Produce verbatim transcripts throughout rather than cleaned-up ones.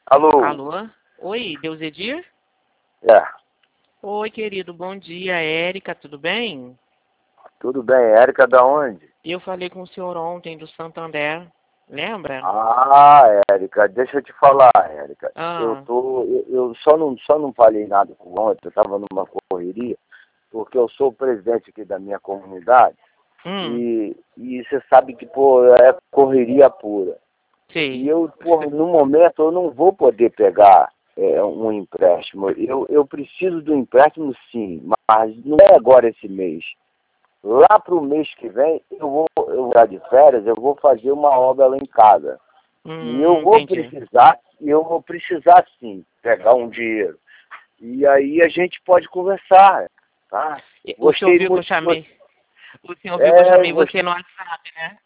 Alô? Alô? Oi, Deusedir? É, Oi, querido, bom dia. Érica, tudo bem? tudo bem. Érica da onde? Eu falei com o senhor ontem do Santander, lembra? Ah, Érica, deixa eu te falar, Érica. Eu Ah, tô, eu, eu só não, só não falei nada com ontem, eu estava numa correria, porque eu sou o presidente aqui da minha comunidade hum, e, e você sabe que, pô, é correria pura. E sei. eu, pô, no momento eu não vou poder pegar é, um empréstimo. Eu, eu preciso do empréstimo sim, mas não é agora esse mês. Lá para o mês que vem, eu vou, eu vou estar de férias, eu vou fazer uma obra lá em casa. E eu Hum, vou entendi. precisar, eu vou precisar sim, pegar um dinheiro. E aí a gente pode conversar, tá? E O senhor Gostei viu que eu muito de você. chamei? O senhor viu que eu É, chamei gostei, você no WhatsApp, né?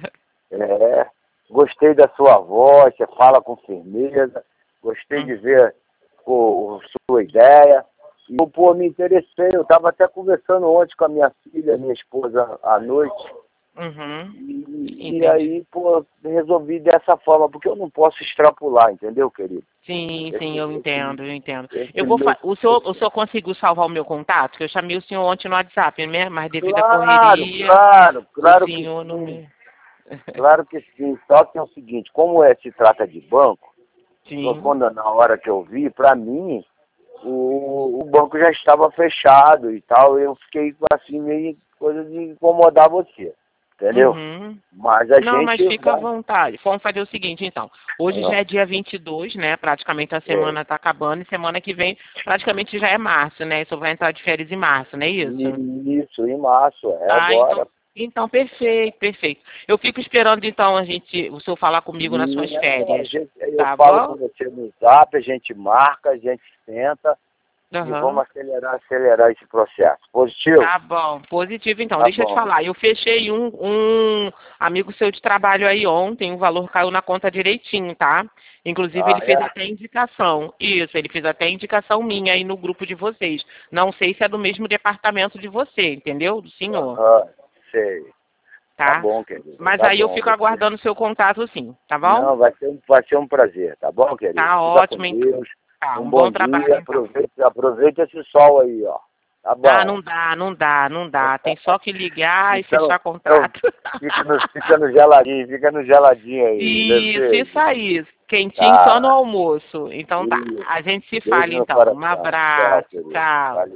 é, gostei da sua voz, você fala com firmeza. Gostei Hum, de ver pô, a sua ideia. E eu, pô, me interessei. Eu estava até conversando ontem com a minha filha, minha esposa, à noite. uhum, E, e entendi. aí, pô, resolvi dessa forma, porque eu não posso extrapolar, entendeu, querido? Sim, sim, Esse, eu esse, entendo, eu entendo. esse Eu vou mês. fa... o senhor, o senhor conseguiu salvar o meu contato? Que eu chamei o senhor ontem no WhatsApp, né? Mas devido à Claro, correria, claro, o claro que senhor não sim. me. Claro que sim. Só que é o seguinte, como é, se trata de banco, Sim. quando na hora que eu vi, para mim, o, o banco já estava fechado e tal. Eu fiquei assim, meio coisa de incomodar você, entendeu? Uhum. Mas a Não, mas gente fica à vai. vontade. Vamos fazer o seguinte, então. Hoje já Ah, é dia vinte e dois, né? Praticamente a é, semana está acabando e semana que vem praticamente já é março, né? Só vai entrar de férias em março, não é isso? isso, em março, é Ah, então, agora. então perfeito, perfeito. Eu fico esperando então a gente, o senhor falar comigo nas suas Não, a férias, gente, eu tá falo com bom? você no zap, a gente marca, a gente senta e Aham. vamos acelerar, acelerar esse processo. Positivo? Tá bom, positivo então. Tá Deixa eu te bom. falar, eu fechei um, um amigo seu de trabalho aí ontem, o valor caiu na conta direitinho, tá? Inclusive Ah, ele fez é? até indicação. Isso, ele fez até indicação minha aí no grupo de vocês. Não sei se é do mesmo departamento de você, entendeu? Do senhor, Aham, sei. Tá tá? bom, querido. Mas Tá aí eu bom. fico Você... aguardando o seu contato sim, tá bom? Não, vai ser, um- vai ser um prazer, tá bom, querido? Tá Fica com ótimo então. Deus. Tá, Um um bom bom trabalho dia. então. Aproveite, aproveite esse sol aí, ó. Tá Ah, bom. não dá, não dá, não dá. Tem só que ligar e Então, fechar então contrato. fica, no, fica no geladinho, fica no geladinho aí. Isso, isso Desejo. aí. Quentinho só no Tá. almoço. Então tá. Isso. A gente se Beijo fala no então. Um coração. Tchau, abraço. querido. Tchau. Valeu.